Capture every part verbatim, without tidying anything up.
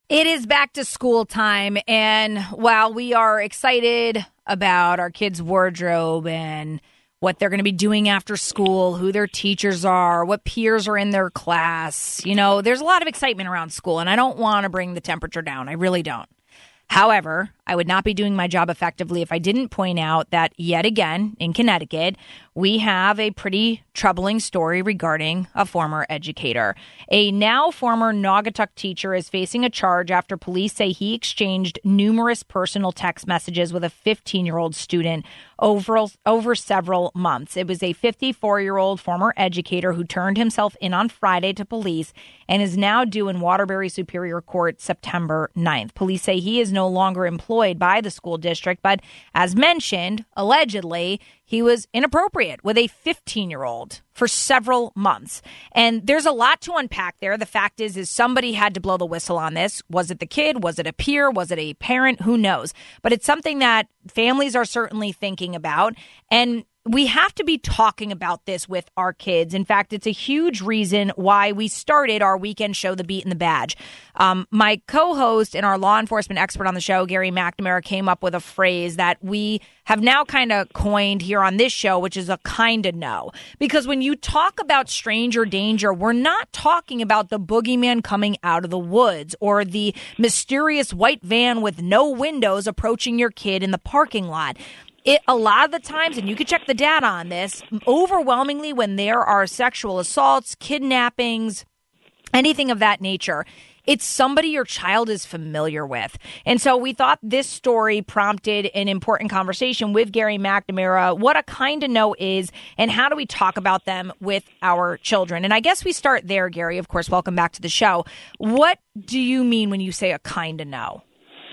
It is back to school time, and while we are excited about our kids' wardrobe and what they're going to be doing after school, who their teachers are, what peers are in their class, you know, there's a lot of excitement around school, and I don't want to bring the temperature down. I really don't. However, I would not be doing my job effectively if I didn't point out that yet again in Connecticut, we have a pretty troubling story regarding a former educator. A now former Naugatuck teacher is facing a charge after police say he exchanged numerous personal text messages with a fifteen-year-old student over, over several months. It was a fifty-four-year-old former educator who turned himself in on Friday to police and is now due in Waterbury Superior Court September ninth. Police say he is no longer employed by the school district, but as mentioned, allegedly, he was inappropriate with a fifteen-year-old for several months. And there's a lot to unpack there. The fact is, is somebody had to blow the whistle on this. Was it the kid? Was it a peer? Was it a parent? Who knows? But it's something that families are certainly thinking about. And we have to be talking about this with our kids. In fact, it's a huge reason why we started our weekend show, The Beat and the Badge. Um, my co-host and our law enforcement expert on the show, Gary McNamara, came up with a phrase that we have now kind of coined here on this show, which is a kind of no. Because when you talk about stranger danger, we're not talking about the boogeyman coming out of the woods or the mysterious white van with no windows approaching your kid in the parking lot. It, a lot of the times, and you can check the data on this, overwhelmingly when there are sexual assaults, kidnappings, anything of that nature, it's somebody your child is familiar with. And so we thought this story prompted an important conversation with Gary McNamara, what a kind of no is, and how do we talk about them with our children. And I guess we start there, Gary. Of course, welcome back to the show. What do you mean when you say a kind of no?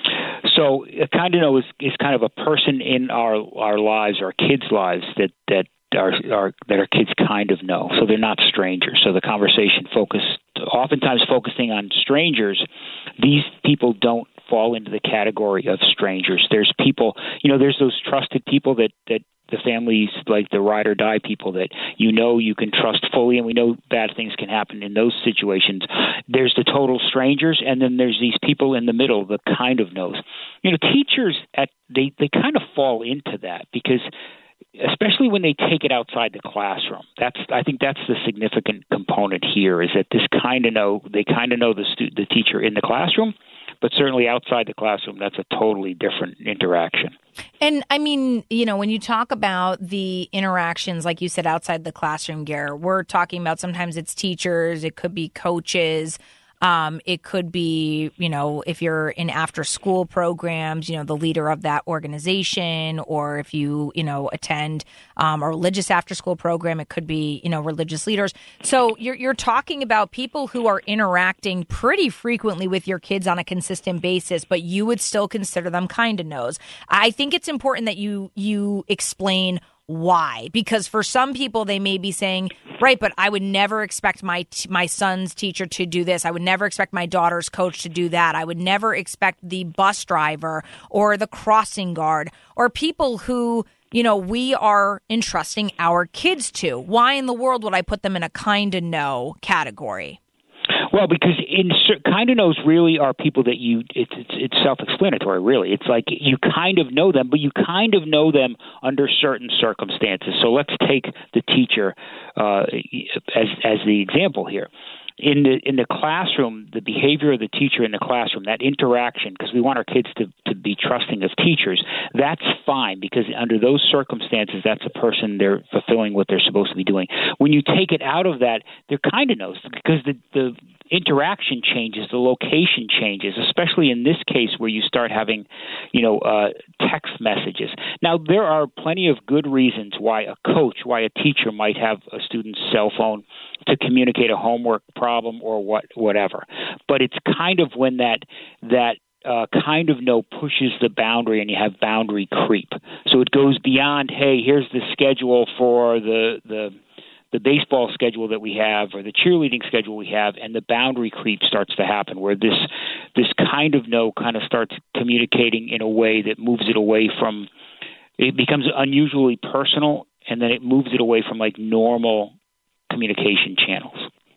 So a kind of know is, is kind of a person in our our lives, our kids' lives that that are, are that our kids kind of know. So they're not strangers. So the conversation focused, oftentimes focusing on strangers. These people don't fall into the category of strangers. There's people, you know, there's those trusted people that that. The families, like the ride or die people that you know you can trust fully, and we know bad things can happen in those situations. There's the total strangers, and then there's these people in the middle, the kind of knows. You know, teachers, at they, they kind of fall into that because especially when they take it outside the classroom. That's I think that's the significant component here is that this kind of know, they kind of know the stu- the teacher in the classroom, but certainly outside the classroom, that's a totally different interaction. And I mean, you know, when you talk about the interactions, like you said, outside the classroom, Gare, we're talking about sometimes it's teachers, it could be coaches, um, it could be, you know, if you're in after school programs, you know, the leader of that organization, or if you, you know, attend um, a religious after school program, it could be, you know, religious leaders. So you're you're talking about people who are interacting pretty frequently with your kids on a consistent basis, but you would still consider them kind of knows. I think it's important that you you explain why, because for some people they may be saying, right, but I would never expect my t- my son's teacher to do this. I would never expect my daughter's coach to do that. I would never expect the bus driver or the crossing guard or people who, you know, we are entrusting our kids to. Why in the world would I put them in a kind of no category? Well, because in kind of knows really are people that you it's, it's it's self-explanatory. Really, it's like you kind of know them, but you kind of know them under certain circumstances. So let's take the teacher uh, as as the example here. In the in the classroom, the behavior of the teacher in the classroom, that interaction, because we want our kids to, to be trusting of teachers, that's fine because under those circumstances, that's a person, they're fulfilling what they're supposed to be doing. When you take it out of that, they're kind of knows because the, the interaction changes, the location changes, especially in this case where you start having, you know, uh, text messages. Now, there are plenty of good reasons why a coach, why a teacher might have a student's cell phone to communicate a homework problem or what, whatever. But it's kind of when that that uh, kind of no pushes the boundary and you have boundary creep. So it goes beyond, hey, here's the schedule for the the the baseball schedule that we have or the cheerleading schedule we have, and the boundary creep starts to happen where this this kind of no kind of starts communicating in a way that moves it away from, it becomes unusually personal, and then it moves it away from like normal communication channels.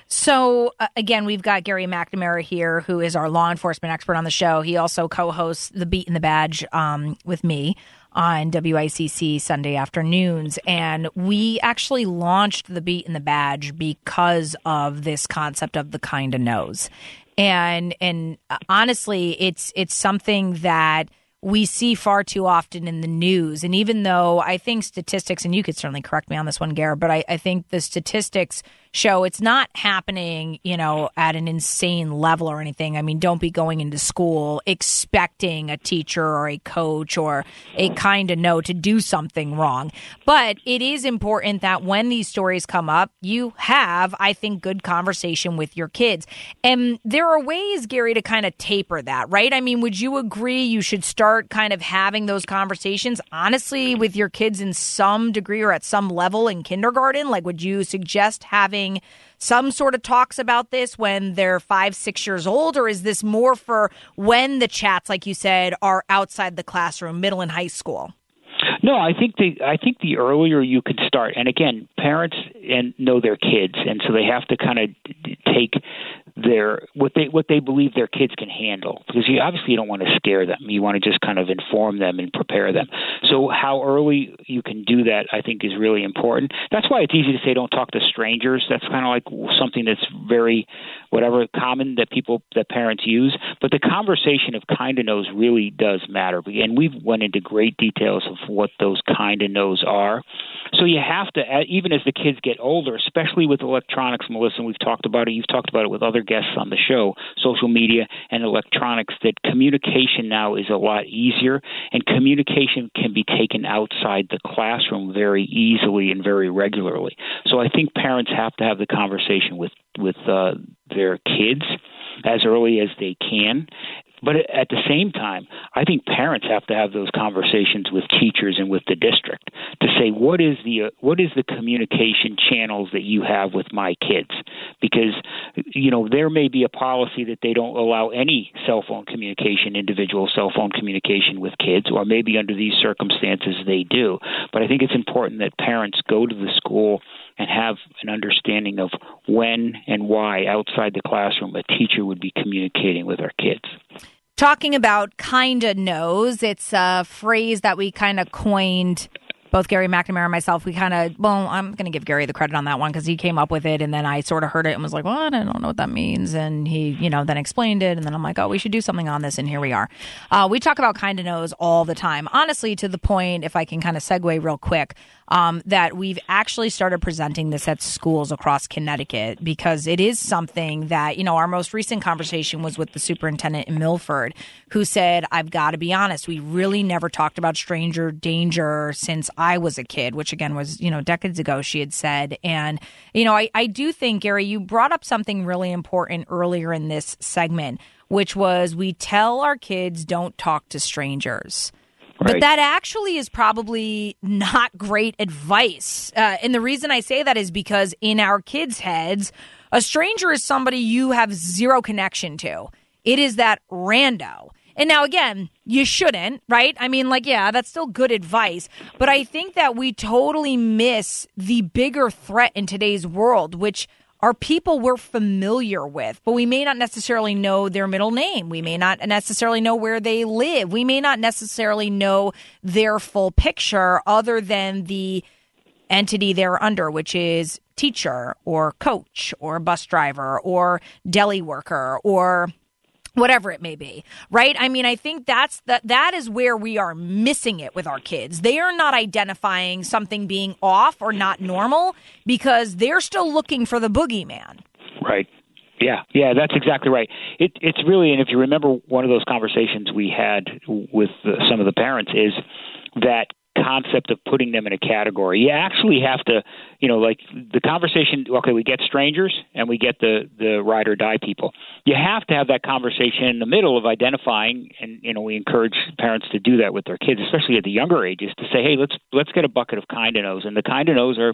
So, uh, again, we've got Gary McNamara here, who is our law enforcement expert on the show. He also co-hosts The Beat and the Badge um, with me on W I C C Sunday afternoons. And we actually launched The Beat and the Badge because of this concept of the kinda knows. And and uh, honestly, it's it's something that we see far too often in the news. And even though I think statistics, and you could certainly correct me on this one, Garrett, but I, I think the statistics show it's not happening, you know, at an insane level or anything. I mean, don't be going into school expecting a teacher or a coach or a kind of know to do something wrong. But it is important that when these stories come up, you have, I think, good conversation with your kids. And there are ways, Gary, to kind of taper that, right? I mean, would you agree you should start kind of having those conversations, honestly, with your kids in some degree or at some level in kindergarten? Like, would you suggest having some sort of talks about this when they're five, six years old? Or is this more for when the chats, like you said, are outside the classroom, middle and high school? No, I think the I think the earlier you can start, and again, parents and know their kids, and so they have to kind of take their what they what they believe their kids can handle, because you obviously don't want to scare them. You want to just kind of inform them and prepare them. So how early you can do that, I think, is really important. That's why it's easy to say don't talk to strangers. That's kind of like something that's very whatever common that people that parents use. But the conversation of kind of knows really does matter, and we've went into great details of what those kind of knows are. So you have to, even as the kids get older, especially with electronics, Melissa, and we've talked about it, you've talked about it with other guests on the show, social media and electronics, that communication now is a lot easier, and communication can be taken outside the classroom very easily and very regularly. So I think parents have to have the conversation with, with uh, their kids as early as they can. But at the same time, I think parents have to have those conversations with teachers and with the district to say, what is the uh, what is the communication channels that you have with my kids? Because, you know, there may be a policy that they don't allow any cell phone communication, individual cell phone communication with kids, or maybe under these circumstances they do. But I think it's important that parents go to the school and have an understanding of when and why outside the classroom a teacher would be communicating with our kids. Talking about kinda knows, it's a phrase that we kind of coined, both Gary McNamara and myself. We kind of, well, I'm going to give Gary the credit on that one because he came up with it, and then I sort of heard it and was like, what? I don't know what that means. And he, you know, then explained it, and then I'm like, oh, we should do something on this, and here we are. Uh, we talk about kinda knows all the time, honestly, to the point, if I can kind of segue real quick, Um, that we've actually started presenting this at schools across Connecticut, because it is something that, you know, our most recent conversation was with the superintendent in Milford, who said, I've got to be honest, we really never talked about stranger danger since I was a kid, which again was, you know, decades ago, she had said. And, you know, I, I do think, Gary, you brought up something really important earlier in this segment, which was we tell our kids don't talk to strangers. Right. But that actually is probably not great advice. Uh, and the reason I say that is because in our kids' heads, a stranger is somebody you have zero connection to. It is that rando. And now, again, you shouldn't, right? I mean, like, yeah, that's still good advice. But I think that we totally miss the bigger threat in today's world, which are people we're familiar with, but we may not necessarily know their middle name. We may not necessarily know where they live. We may not necessarily know their full picture other than the entity they're under, which is teacher or coach or bus driver or deli worker or whatever it may be, right? I mean, I think that's that that is where we are missing it with our kids. They are not identifying something being off or not normal because they're still looking for the boogeyman. Right. Yeah, yeah, that's exactly right. It, it's really, and if you remember one of those conversations we had with the, some of the parents is that concept of putting them in a category. You actually have to, you know, like the conversation, okay, we get strangers and we get the, the ride or die people. You have to have that conversation in the middle of identifying, and, you know, we encourage parents to do that with their kids, especially at the younger ages, to say, hey, let's let's get a bucket of kind of knows. And the kind of knows are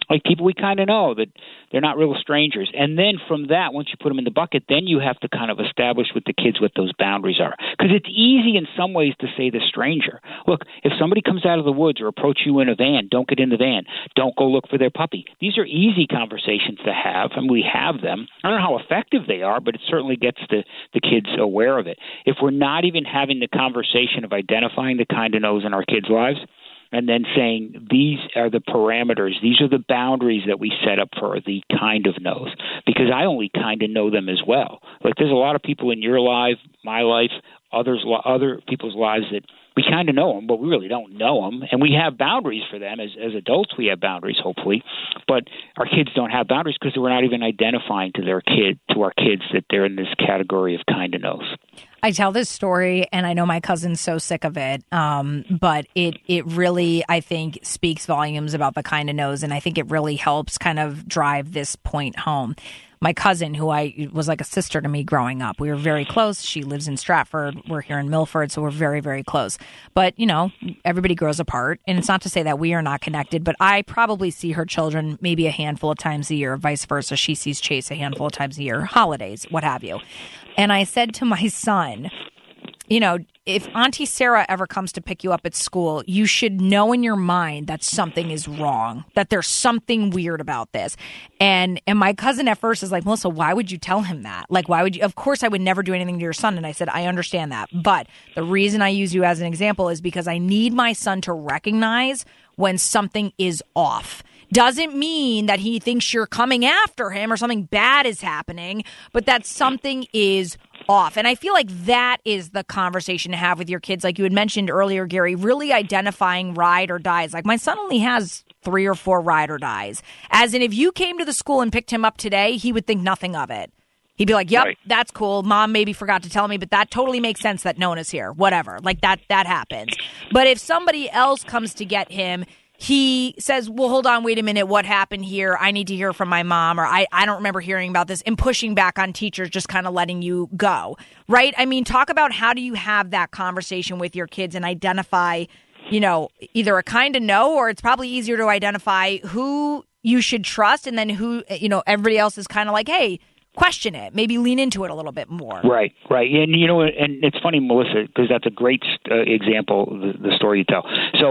like people we kind of know, that they're not real strangers. And then from that, once you put them in the bucket, then you have to kind of establish with the kids what those boundaries are. Because it's easy in some ways to say the stranger. Look, if somebody comes out of the woods or approach you in a van, don't get in the van. Don't go look for their puppy. These are easy conversations to have, and we have them. I don't know how effective they are, but it certainly gets the, the kids aware of it. If we're not even having the conversation of identifying the kind of knows in our kids' lives, and then saying these are the parameters, these are the boundaries that we set up for the kind of knows, because I only kind of know them as well. Like there's a lot of people in your life, my life, others, other people's lives that we kind of know them, but we really don't know them. And we have boundaries for them. As, as adults, we have boundaries, hopefully. But our kids don't have boundaries because we're not even identifying to their kid, to our kids, that they're in this category of kind of knows. I tell this story, and I know my cousin's so sick of it, um, but it it really, I think, speaks volumes about the kind of knows, and I think it really helps kind of drive this point home. My cousin, who I was like a sister to me growing up, we were very close. She lives in Stratford. We're here in Milford, so we're very, very close. But, you know, everybody grows apart, and it's not to say that we are not connected, but I probably see her children maybe a handful of times a year, vice versa. She sees Chase a handful of times a year, holidays, what have you. And I said to my son, you know, if Auntie Sarah ever comes to pick you up at school, you should know in your mind that something is wrong, that there's something weird about this. And and my cousin at first is like, Melissa, why would you tell him that? Like, why would you? Of course, I would never do anything to your son. And I said, I understand that. But the reason I use you as an example is because I need my son to recognize when something is off. Doesn't mean that he thinks you're coming after him or something bad is happening, but that something is off. And I feel like that is the conversation to have with your kids. Like you had mentioned earlier, Gary, really identifying ride or dies. Like my son only has three or four ride or dies. As in, if you came to the school and picked him up today, he would think nothing of it. He'd be like, yep, right. That's cool. Mom maybe forgot to tell me, but that totally makes sense that Nona's here. Whatever. Like that, that happens. But if somebody else comes to get him, he says, well, hold on, wait a minute. What happened here? I need to hear from my mom, or I, I don't remember hearing about this, and pushing back on teachers, just kind of letting you go. Right. I mean, talk about how do you have that conversation with your kids and identify, you know, either a kind of no, or it's probably easier to identify who you should trust. And then who, you know, everybody else is kind of like, hey, question it, maybe lean into it a little bit more. Right, right. And, you know, and it's funny, Melissa, because that's a great uh, example, the, the story you tell.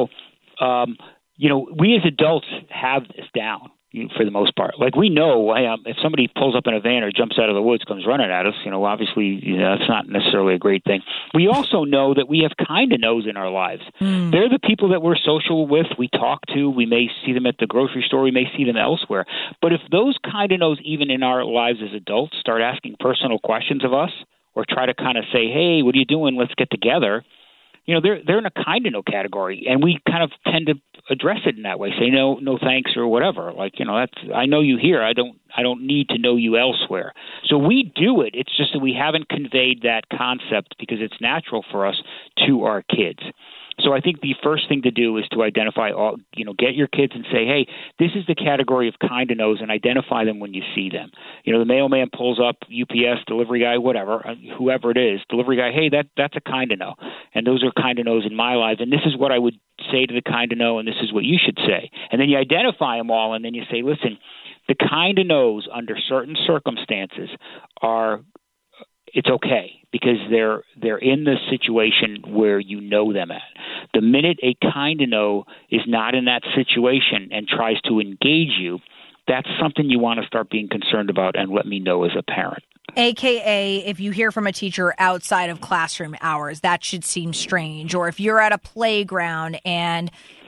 So, um, you know, we as adults have this down for the most part. Like we know um, if somebody pulls up in a van or jumps out of the woods, comes running at us, you know, obviously you know, that's not necessarily a great thing. We also know that we have kind of knows in our lives. Mm. They're the people that we're social with, we talk to, we may see them at the grocery store, we may see them elsewhere. But if those kind of knows even in our lives as adults start asking personal questions of us or try to kind of say, hey, what are you doing? Let's get together. You know, they're they're in a kind of no category, and we kind of tend to address it in that way. Say no, no thanks, or whatever. Like, you know, that's I know you here. I don't I don't need to know you elsewhere. So we do it. It's just that we haven't conveyed that concept because it's natural for us to our kids. So I think the first thing to do is to identify all, you know, get your kids and say, hey, this is the category of kind of knows, and identify them when you see them. You know, the mailman pulls up, U P S, delivery guy, whatever, whoever it is, delivery guy, hey, that that's a kind of know. And those are kind of knows in my life. And this is what I would say to the kind of know, and this is what you should say. And then you identify them all, and then you say, listen, the kind of knows under certain circumstances are it's okay because they're they're in the situation where you know them at. The minute a kind of know is not in that situation and tries to engage you, that's something you want to start being concerned about and let me know as a parent. A K A if you hear from a teacher outside of classroom hours, that should seem strange. Or if you're at a playground and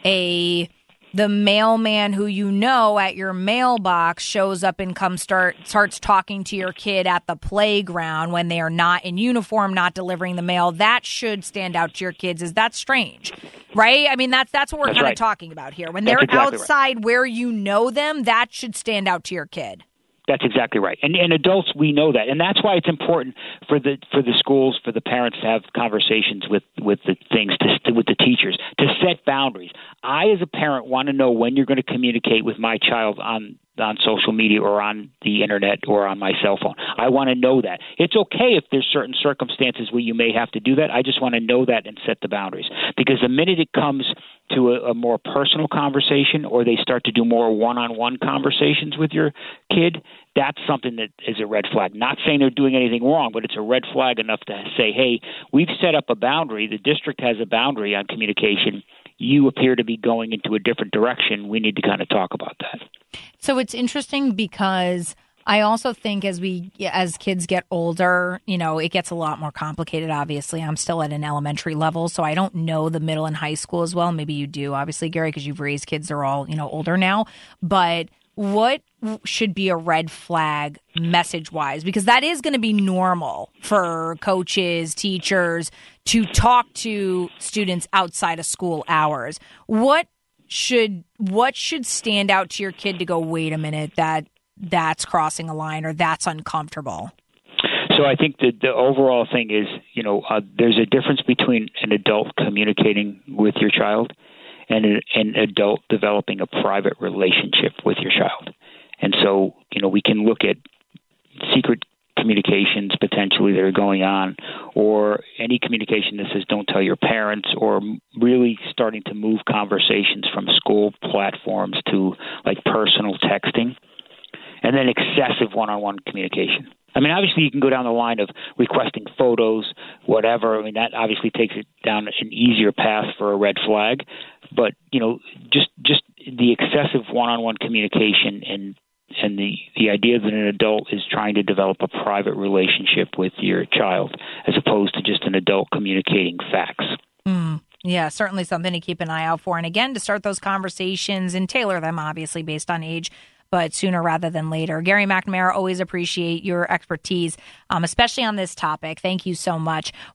a the mailman who you know at your mailbox shows up and comes start starts talking to your kid at the playground when they are not in uniform, not delivering the mail, that should stand out to your kids. Is that strange? Right? I mean, that's that's what we're kind of right. talking about here. When that's they're exactly outside right. where you know them, that should stand out to your kid. That's exactly right. And and adults, we know that. And that's why it's important for the for the schools, for the parents to have conversations with, with the things, to, with the teachers, to set boundaries. I, as a parent, want to know when you're going to communicate with my child on on social media or on the internet or on my cell phone. I want to know that. It's okay if there's certain circumstances where you may have to do that. I just want to know that and set the boundaries. Because the minute it comes to a, a more personal conversation, or they start to do more one-on-one conversations with your kid, that's something that is a red flag. Not saying they're doing anything wrong, but it's a red flag enough to say, hey, we've set up a boundary. The district has a boundary on communication. You appear to be going into a different direction. We need to kind of talk about that. So it's interesting because I also think as we, as kids get older, you know, it gets a lot more complicated. Obviously, I'm still at an elementary level, so I don't know the middle and high school as well. Maybe you do, obviously, Gary, because you've raised kids. They're all, you know, older now. But what should be a red flag message-wise? Because that is going to be normal for coaches, teachers to talk to students outside of school hours. What should what should stand out to your kid to go, wait a minute, that that's crossing a line or that's uncomfortable? So I think that the overall thing is, you know, uh, there's a difference between an adult communicating with your child and an, an adult developing a private relationship with your child. And so, you know, we can look at secret communications potentially that are going on, or any communication that says don't tell your parents, or really starting to move conversations from school platforms to like personal texting, and then excessive one-on-one communication. I mean, obviously you can go down the line of requesting photos, whatever. I mean, that obviously takes it down an easier path for a red flag. But, you know, just just the excessive one-on-one communication and and the, the idea that an adult is trying to develop a private relationship with your child as opposed to just an adult communicating facts. Mm, yeah, certainly something to keep an eye out for. And again, to start those conversations and tailor them, obviously, based on age, but sooner rather than later. Gary McNamara, always appreciate your expertise, um, especially on this topic. Thank you so much.